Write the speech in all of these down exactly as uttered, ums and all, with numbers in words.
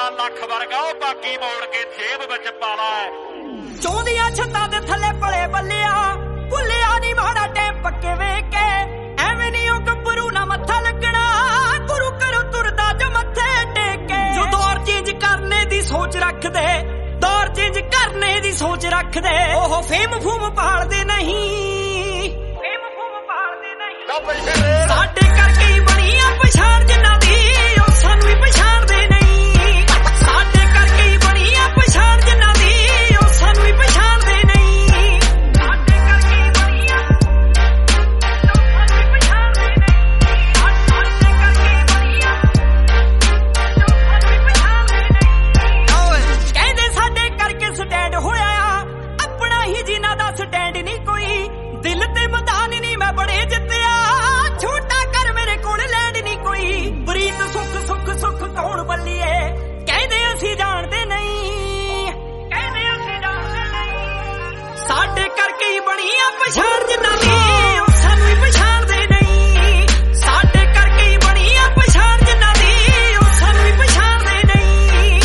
ਲੱਖ ਵਰਗਾ ਉਹ ਬਾਕੀ ਮੋੜ ਕੇ ਜੇਬ ਵਿੱਚ ਪਾ ਲਾ। ਚੌਂਦੀਆਂ ਛੱਤਾਂ ਦੇ ਥੱਲੇ ਪਲੇ ਬੱਲਿਆ ਭੁੱਲਿਆ ਨੀ ਮਾੜਾ ਟਾਈਮ ਪੱਕੇ ਵੇਖ ਕੇ ਐਵੇਂ ਨੀ ਉਹ ਗੱਭਰੂ ਨਾ ਮੱਥਾ ਲੱਗਣਾ ਗੁਰੂ ਘਰੋਂ ਤੁਰਦਾ ਜੋ ਮੱਥੇ ਟੇਕ ਕੇ। ਜੋ ਦੌਰ ਚੇਂਜ ਕਰਨੇ ਦੀ ਸੋਚ ਰੱਖਦੇ ਦੌਰ ਚੇਂਜ ਕਰਨੇ ਦੀ ਸੋਚ ਰੱਖਦੇ ਉਹ ਫੇਮ ਫੂਮ ਪਾਲਦੇ ਨਹੀਂ ਫੇਮ ਫੂਮ ਪਾਲਦੇ ਨਹੀਂ। ਸਾਡੇ ਕਰਕੇ ਹੀ ਬਣੀ ਆ ਪਛਾਣ ਜਿਨ੍ਹਾਂ ਦੀ ਉਹ ਸਾਨੂੰ ਹੀ ਪਛਾਣਦੇ ਨਹੀਂ। ਸਾਡੇ ਕਰਕੇ ਹੀ ਬਣੀ ਆ ਪਛਾਣ ਜਿਨ੍ਹਾਂ ਦੀ ਉਹ ਸਾਨੂੰ ਹੀ ਪਛਾਣਦੇ ਨਹੀਂ। ਸਾਡੇ ਕਰਕੇ ਹੀ ਬਣੀ ਆ ਉਹ ਸਾਨੂੰ ਹੀ ਪਛਾਣਦੇ ਨਹੀਂ। ਸਾਡੇ ਕਰਕੇ ਹੀ ਬਣੀ ਆ ਉਹ ਸਾਨੂੰ ਹੀ ਪਛਾਣਦੇ ਨਹੀਂ। ਕਹਿੰਦੇ ਸਾਡੇ ਕਰਕੇ ਸਟੈਂਡ ਹੋਇਆ ਆ ਆਪਣਾ ਹੀ ਜਿਨ੍ਹਾਂ ਦਾ ਸਟੈਂਡ ਨਹੀਂ ਕੋਈ ਦਿਲ ਤੇ ਮੈਦਾਨ ਨਹੀਂ ਮੈਂ ਬੜੇ ਜਿੱਤਿਆ ਛੋਟਾ ਕਰ ਮੇਰੇ ਕੋਲ ਲੈਂਡ ਨਹੀਂ ਕੋਈ। ਪ੍ਰੀਤ ਸੁੱਖ ਸੁੱਖ ਸੁੱਖ ਕੌਣ ਬੱਲੀਏ ਕਹਿੰਦੇ ਅਸੀਂ ਜਾਣਦੇ ਨਹੀਂ ਕਹਿੰਦੇ ਅਸੀਂ ਜਾਣਦੇ ਨਹੀਂ। ਸਾਡੇ ਕਰਕੇ ਹੀ ਬਣੀ ਆ ਪਛਾਣ ਜਿਨ੍ਹਾਂ ਦੀ ਉਹ ਸਾਨੂੰ ਹੀ ਪਛਾਣਦੇ ਨਹੀਂ। ਸਾਡੇ ਕਰਕੇ ਹੀ ਬਣੀ ਆ ਪਛਾਣ ਜਿਨ੍ਹਾਂ ਦੀ ਉਹ ਸਾਨੂੰ ਹੀ ਪਛਾਣਦੇ ਨਹੀਂ।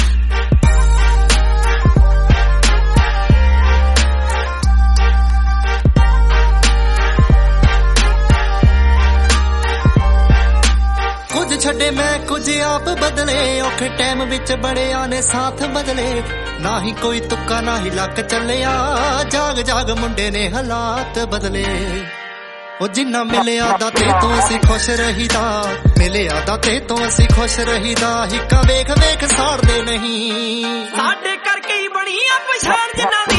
ਕੁਝ ਛੱਡੇ ਮੈਂ ਕੁਝ ਆਪ ਬਦਲੇ ਔਖੇ ਟਾਈਮ ਵਿੱਚ ਬੜਿਆਂ ਨੇ ਸਾਥ ਬਦਲੇ ਨਾ ਹੀ ਕੋਈ ਤੁੱਕਾ ਨਾ ਹੀ ਲੱਕ ਚੱਲਿਆ ਜਾਗ ਜਾਗ ਮੁੰਡੇ ਨੇ ਹਾਲਾਤ ਬਦਲੇ। ਉਹ ਜਿੰਨਾ ਮਿਲਿਆ ਦਾ ਤੇ ਤੋਂ ਅਸੀਂ ਖੁਸ਼ ਰਹੀਦਾ ਮਿਲਿਆ ਦਾ ਤੇ ਤੋਂ ਅਸੀਂ ਖੁਸ਼ ਰਹੀਦਾ ਹਿੱਕਾ ਵੇਖ ਵੇਖ ਸਾੜਦੇ ਨਹੀਂ। ਸਾਡੇ ਕਰਕੇ ਹੀ ਬਣੀ ਆ ਪਛਾਣ ਜਿਨ੍ਹਾਂ ਦੀ